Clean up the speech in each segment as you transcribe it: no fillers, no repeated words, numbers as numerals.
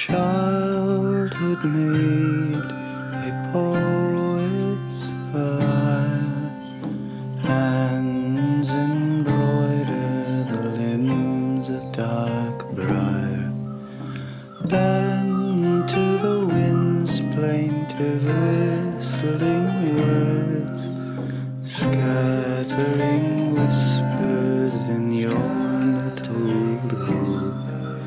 Childhood made a poet's lyre. Hands embroider the limbs of dark briar. Bend to the wind's plaintive whistling words, scattering whispers in your nettled hood.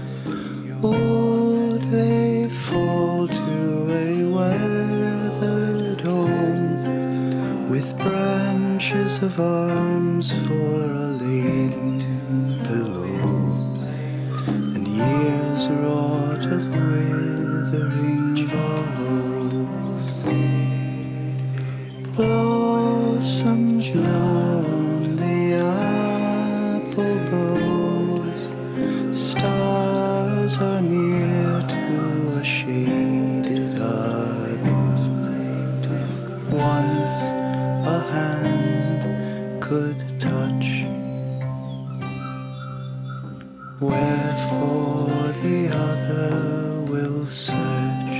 Would they fall to a weathered home, with branches of arms for a lean pillow, and years wrought of withering boughs? Blossoms now on the apple boughs, stars are near to a shaded arbor. Once a hand could touch, wherefore the other will search.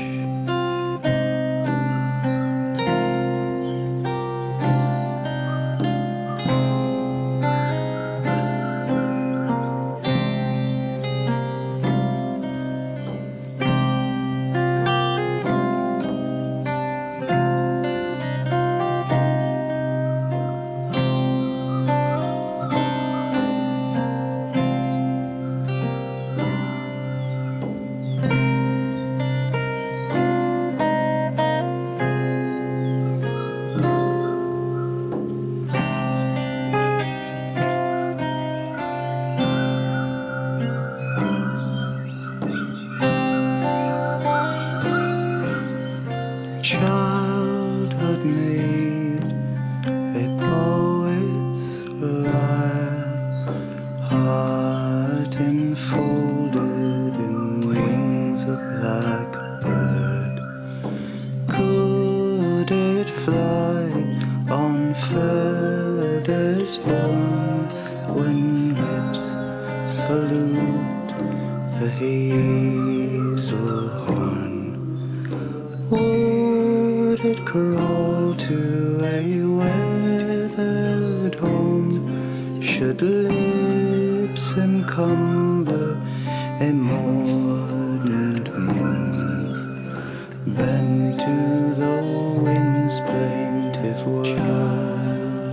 Childhood made a poet's lyre, heart enfolded in wings of blackbird. Could it fly on feathers born, when lips salute the hazel horn? Would it crawl to a weathered home, should lips encumber a mourned moon? Bend to the wind's plaintive word.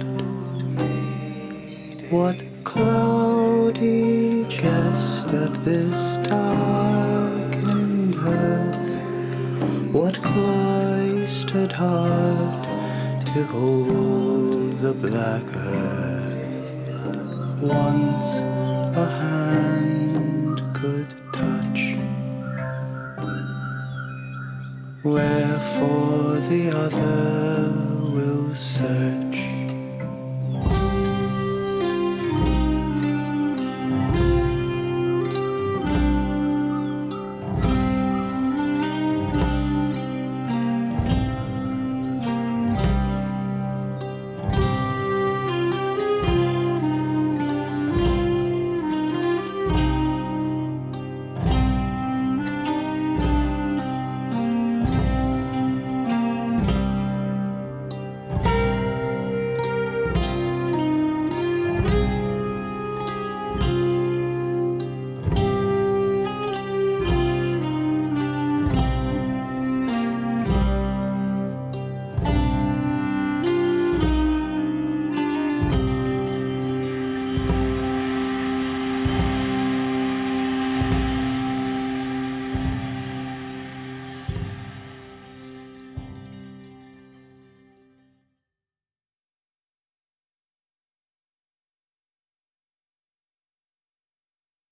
What cloudy guessed at this darkened earth? What Christ had heart to hold the black earth? Once a hand could touch, wherefore the other will search.